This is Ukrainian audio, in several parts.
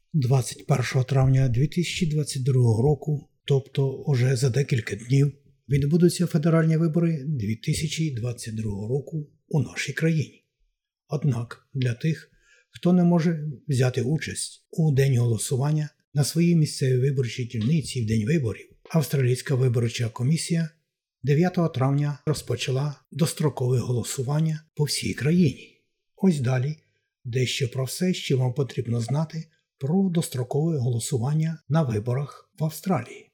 21 травня 2022 року, тобто уже за декілька днів, відбудуться федеральні вибори 2022 року у нашій країні. Однак для тих, хто не може взяти участь у день голосування на своїй місцевій виборчій дільниці в день виборів, Австралійська виборча комісія 9 травня розпочала дострокове голосування по всій країні. Ось далі дещо про все, що вам потрібно знати про дострокове голосування на виборах в Австралії.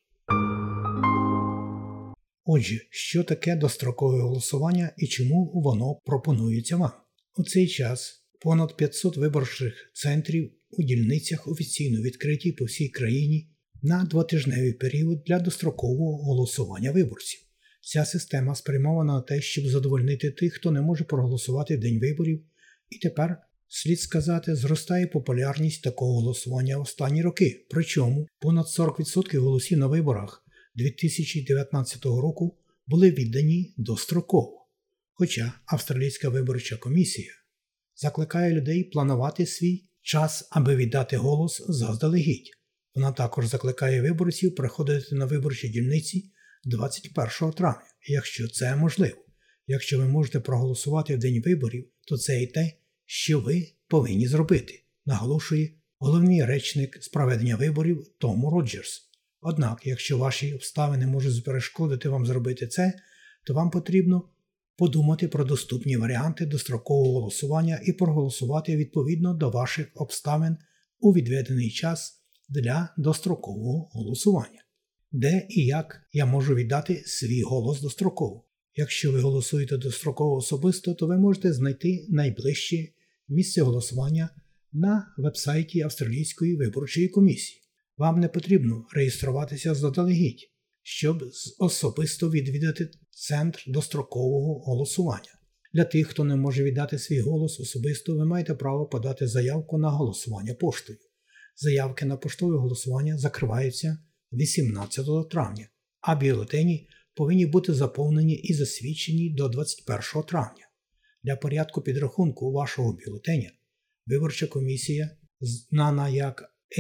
Отже, що таке дострокове голосування і чому воно пропонується вам? У цей час понад 500 виборчих центрів у дільницях офіційно відкриті по всій країні на двотижневий період для дострокового голосування виборців. Ця система спрямована на те, щоб задовольнити тих, хто не може проголосувати в день виборів, і тепер, слід сказати, зростає популярність такого голосування в останні роки. Причому понад 40% голосів на виборах 2019 року були віддані достроково. Хоча Австралійська виборча комісія закликає людей планувати свій час, аби віддати голос заздалегідь. Вона також закликає виборців приходити на виборчі дільниці 21 травня, якщо це можливо. Якщо ви можете проголосувати в день виборів, то це і те, що ви повинні зробити, наголошує головний речник з проведення виборів Том Роджерс. Однак, якщо ваші обставини можуть перешкодити вам зробити це, то вам потрібно подумати про доступні варіанти дострокового голосування і проголосувати відповідно до ваших обставин у відведений час для дострокового голосування. Де і як я можу віддати свій голос достроково? Якщо ви голосуєте достроково особисто, то ви можете знайти найближче місце голосування на вебсайті Австралійської виборчої комісії. Вам не потрібно реєструватися заздалегідь, щоб особисто відвідати центр дострокового голосування. Для тих, хто не може віддати свій голос особисто, ви маєте право подати заявку на голосування поштою. Заявки на поштове голосування закриваються 18 травня, а бюлетені повинні бути заповнені і засвідчені до 21 травня. Для порядку підрахунку вашого бюлетеня виборча комісія, знана як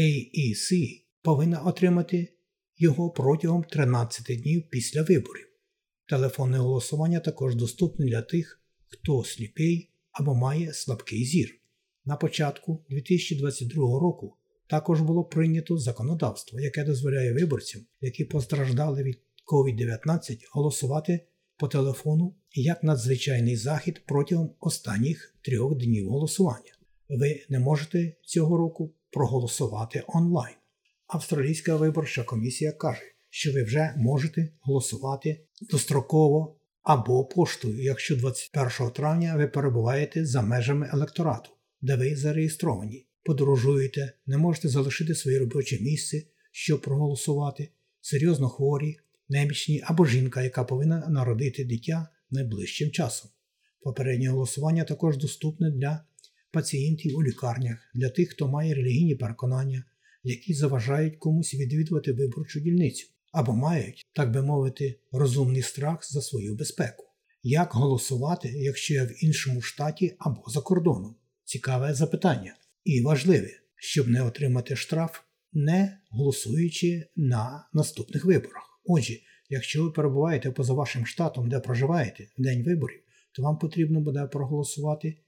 AEC, повинна отримати його протягом 13 днів після виборів. Телефонне голосування також доступне для тих, хто сліпий або має слабкий зір. На початку 2022 року також було прийнято законодавство, яке дозволяє виборцям, які постраждали від COVID-19, голосувати по телефону як надзвичайний захід протягом останніх 3 днів голосування. Ви не можете цього року проголосувати онлайн. Австралійська виборча комісія каже, що ви вже можете голосувати достроково або поштою, якщо 21 травня ви перебуваєте за межами електорату, де ви зареєстровані, подорожуєте, не можете залишити своє робоче місце, щоб проголосувати, серйозно хворі, немічні або жінка, яка повинна народити дитя найближчим часом. Попереднє голосування також доступне для пацієнтів у лікарнях, для тих, хто має релігійні переконання, які заважають комусь відвідувати виборчу дільницю, або мають, так би мовити, розумний страх за свою безпеку. Як голосувати, якщо я в іншому штаті або за кордоном? Цікаве запитання. І важливе, щоб не отримати штраф, не голосуючи на наступних виборах. Отже, якщо ви перебуваєте поза вашим штатом, де проживаєте в день виборів, то вам потрібно буде проголосувати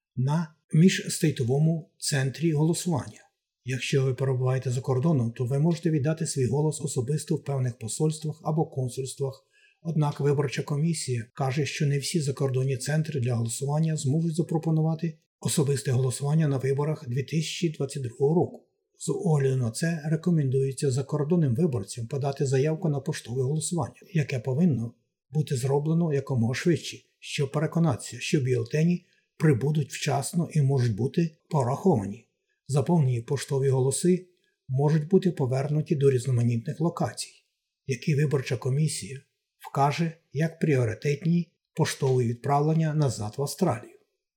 на міжстейтовому центрі голосування. Якщо ви перебуваєте за кордоном, то ви можете віддати свій голос особисто в певних посольствах або консульствах. Однак виборча комісія каже, що не всі закордонні центри для голосування зможуть запропонувати особисте голосування на виборах 2022 року. З огляду на це рекомендується закордонним виборцям подати заявку на поштове голосування, яке повинно бути зроблено якомога швидше, щоб переконатися, що бюлетені прибудуть вчасно і можуть бути пораховані. Заповнені поштові голоси можуть бути повернуті до різноманітних локацій, які виборча комісія вкаже як пріоритетні поштові відправлення назад в Австралію.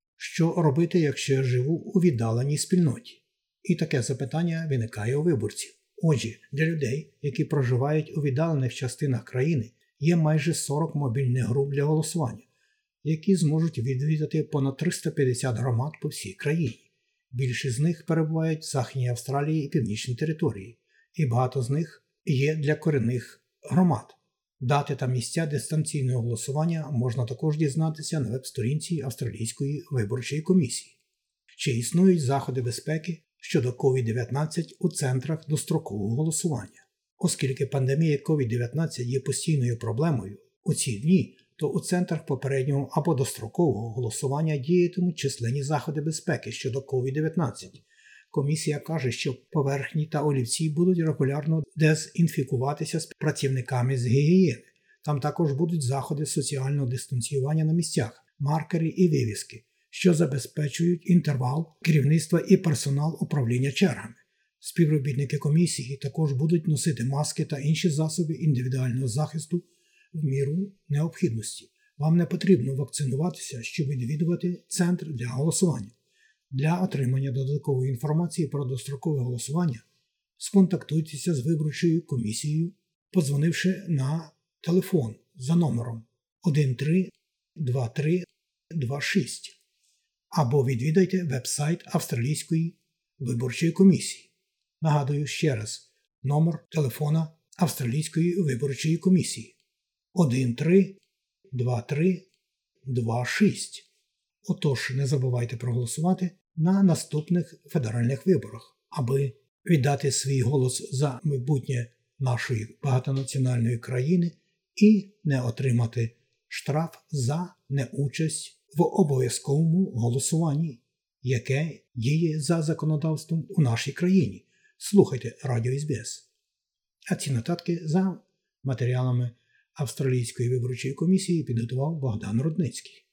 Що робити, якщо я живу у віддаленій спільноті? І таке запитання виникає у виборців. Отже, для людей, які проживають у віддалених частинах країни, є майже 40 мобільних груп для голосування, які зможуть відвідати понад 350 громад по всій країні. Більшість з них перебувають в Західній Австралії і Північній території, і багато з них є для корінних громад. Дати та місця дистанційного голосування можна також дізнатися на веб-сторінці Австралійської виборчої комісії. Чи існують заходи безпеки щодо COVID-19 у центрах дострокового голосування? Оскільки пандемія COVID-19 є постійною проблемою у ці дні, то у центрах попереднього або дострокового голосування діятимуть численні заходи безпеки щодо COVID-19. Комісія каже, що поверхні та олівці будуть регулярно дезінфікуватися з працівниками з гігієни. Там також будуть заходи соціального дистанціювання на місцях, маркери і вивіски, що забезпечують інтервал керівництва і персонал управління чергами. Співробітники комісії також будуть носити маски та інші засоби індивідуального захисту в міру необхідності. Вам не потрібно вакцинуватися, щоб відвідувати центр для голосування. Для отримання додаткової інформації про дострокове голосування сконтактуйтеся з виборчою комісією, подзвонивши на телефон за номером 132326 або відвідайте веб-сайт Австралійської виборчої комісії. Нагадую ще раз, номер телефона Австралійської виборчої комісії 132326. Отож, не забувайте проголосувати на наступних федеральних виборах, аби віддати свій голос за майбутнє нашої багатонаціональної країни і не отримати штраф за неучасть в обов'язковому голосуванні, яке діє за законодавством у нашій країні. Слухайте Радіо СБС. А ці нотатки за матеріалами Австралійської виборчої комісії підготував Богдан Рудницький.